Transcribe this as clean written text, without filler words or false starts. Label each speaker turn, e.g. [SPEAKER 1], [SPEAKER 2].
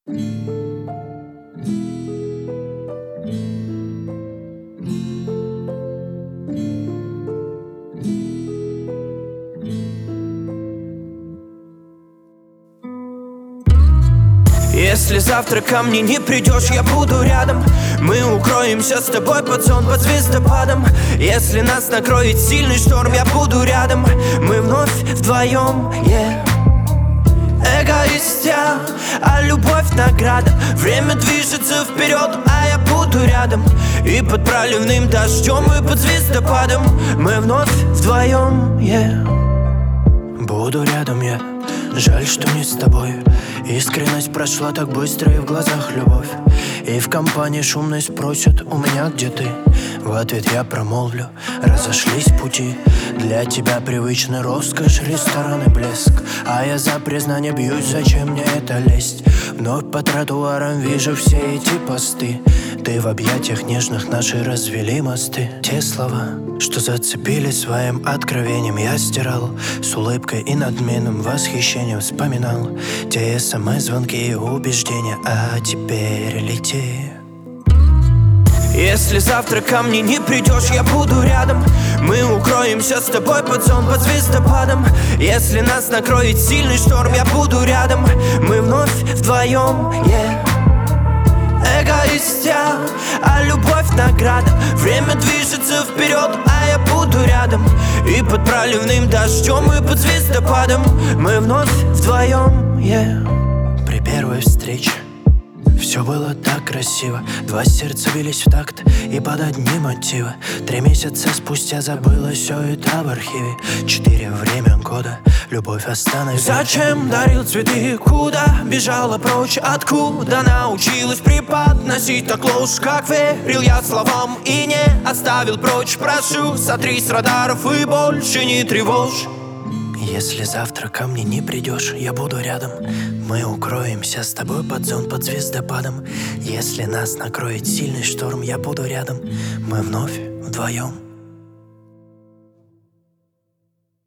[SPEAKER 1] Если завтра ко мне не придешь, я буду рядом. Мы укроемся с тобой под сон, под звездопадом. Если нас накроет сильный шторм, я буду рядом. Мы вновь вдвоем, Эгоист я, а любовь награда. Время движется вперед, а я буду рядом. И под проливным дождем, и под звездопадом мы вновь вдвоем, Буду рядом я, жаль, что не с тобой. Искренность прошла так быстро, и в глазах любовь. И в компании шумной спросят у меня, где ты. В ответ я промолвлю: разошлись пути. Для тебя привычный роскошь, ресторан и блеск. А я за признание бьюсь, зачем мне это лезть? Вновь по тротуарам вижу все эти посты. Ты в объятиях нежных наши развели мосты. Те слова, что зацепили своим откровением, я стирал с улыбкой и надменным восхищением вспоминал те смс-звонки и убеждения. А теперь лети. Если завтра ко мне не придешь, я буду рядом. Мы укроемся с тобой под сон, под звездопадом. Если нас накроет сильный шторм, я буду рядом. Мы вновь вдвоем, Эгоист я, а любовь награда. Время движется вперед, а я буду рядом. И под проливным дождем, и под звездопадом мы вновь вдвоем, При первой встрече все было так красиво. Два сердца бились в такт и под одни мотивы. 3 месяца спустя забылось все это в архиве. 4 время года, любовь остановилась. Зачем дарил цветы, куда бежала прочь? Откуда научилась преподносить так ложь? Как верил я словам и не оставил прочь. Прошу, сотри с радаров и больше не тревожь. Если завтра ко мне не придешь, я буду рядом. Мы укроемся с тобой под зон, под звездопадом. Если нас накроет сильный шторм, я буду рядом. Мы вновь вдвоем.